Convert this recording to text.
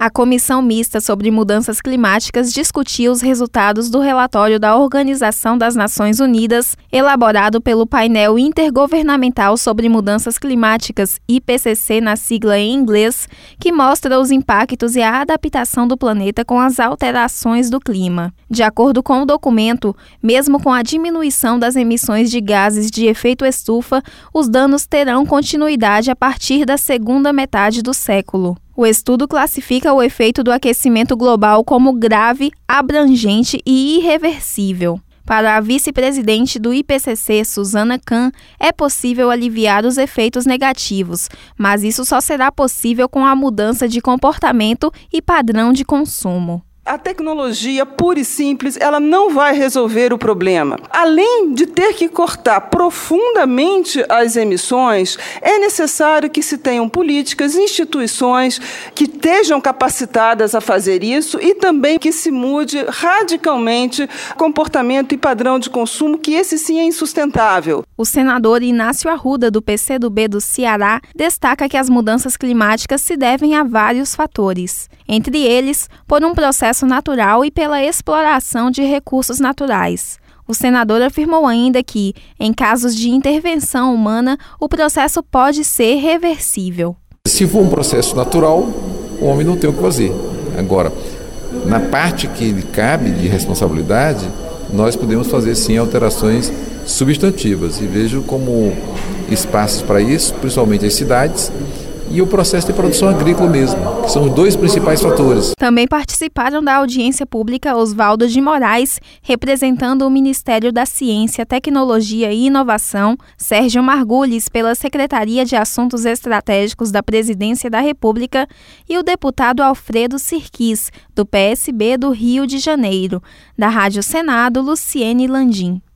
A Comissão Mista sobre Mudanças Climáticas discutiu os resultados do relatório da Organização das Nações Unidas, elaborado pelo Painel Intergovernamental sobre Mudanças Climáticas, IPCC na sigla em inglês, que mostra os impactos e a adaptação do planeta com as alterações do clima. De acordo com o documento, mesmo com a diminuição das emissões de gases de efeito estufa, os danos terão continuidade a partir da segunda metade do século. O estudo classifica o efeito do aquecimento global como grave, abrangente e irreversível. Para a vice-presidente do IPCC, Susana Kahn, é possível aliviar os efeitos negativos, mas isso só será possível com a mudança de comportamento e padrão de consumo. A tecnologia pura e simples, ela não vai resolver o problema. Além de ter que cortar profundamente as emissões, é necessário que se tenham políticas, instituições que estejam capacitadas a fazer isso e também que se mude radicalmente comportamento e padrão de consumo, que esse sim é insustentável. O senador Inácio Arruda, do PCdoB do Ceará, destaca que as mudanças climáticas se devem a vários fatores, entre eles, por um processo natural e pela exploração de recursos naturais. O senador afirmou ainda que, em casos de intervenção humana, o processo pode ser reversível. Se for um processo natural, o homem não tem o que fazer. Agora, na parte que lhe cabe de responsabilidade, nós podemos fazer sim alterações substantivas e vejo como espaços para isso, principalmente as cidades, e o processo de produção agrícola mesmo, que são os dois principais fatores. Também participaram da audiência pública Oswaldo de Moraes, representando o Ministério da Ciência, Tecnologia e Inovação, Sérgio Margulis, pela Secretaria de Assuntos Estratégicos da Presidência da República, e o deputado Alfredo Sirquis, do PSB do Rio de Janeiro. Da Rádio Senado, Luciene Landim.